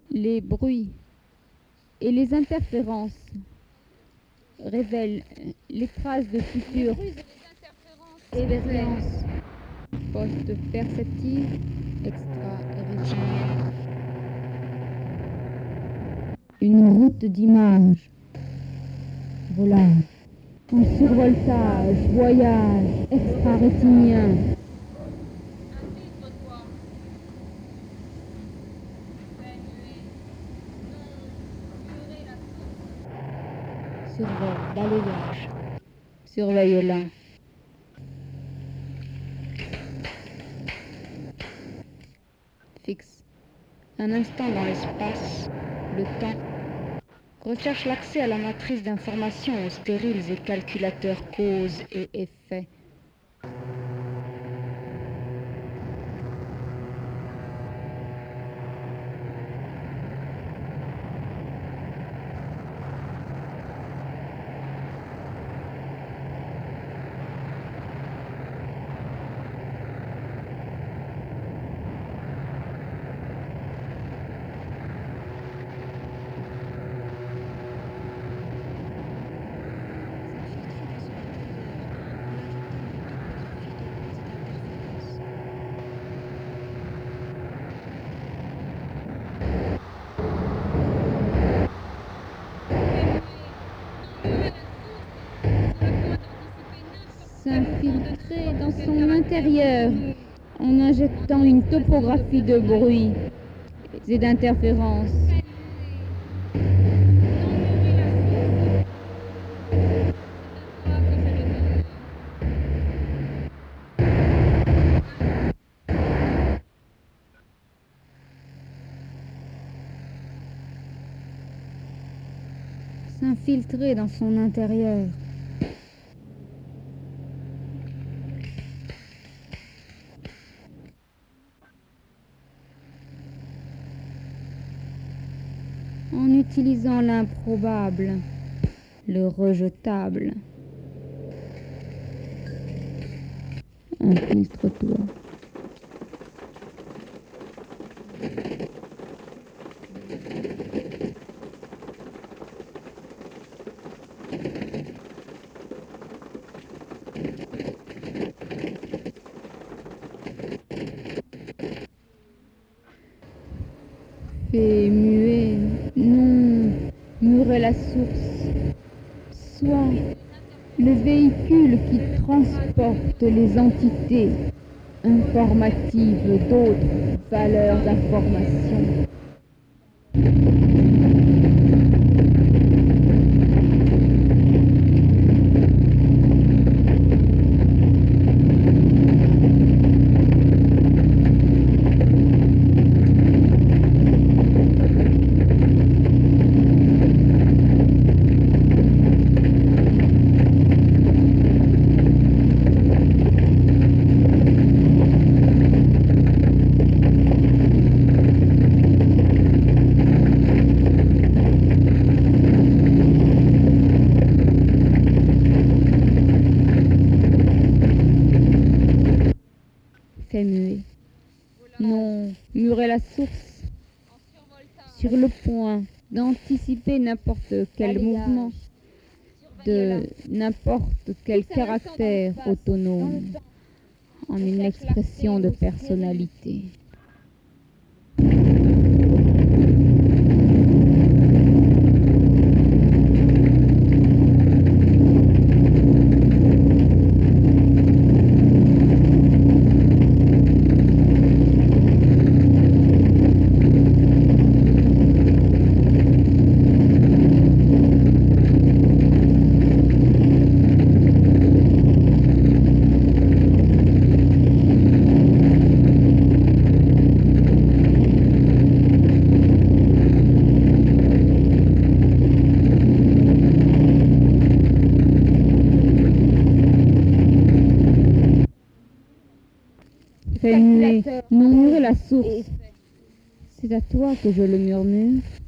Les bruits et les interférences révèlent les traces de futures expériences post-perceptives extra-héritières. Une route d'images. Volage. Un survoltage, voyage extra-rétinien. Survol, balayage. Surveille-la. Fixe. Un instant dans l'espace, le temps. Recherche l'accès à la matrice d'informations aux stériles et calculateurs cause et effet. S'infiltrer dans son intérieur en injectant une topographie de bruit et d'interférences. S'infiltrer dans son intérieur. En utilisant l'improbable, le rejetable. Infiltre-toi. Fais muer, non, murer la source. Sois le véhicule qui transporte les entités informatives d'autres valeurs d'information. Fais muer. Non, murer la source. Sur le point d'anticiper n'importe quel mouvement, de n'importe quel caractère autonome, en une expression de personnalité. Fais muer, non murer la source. C'est à toi que je le murmure.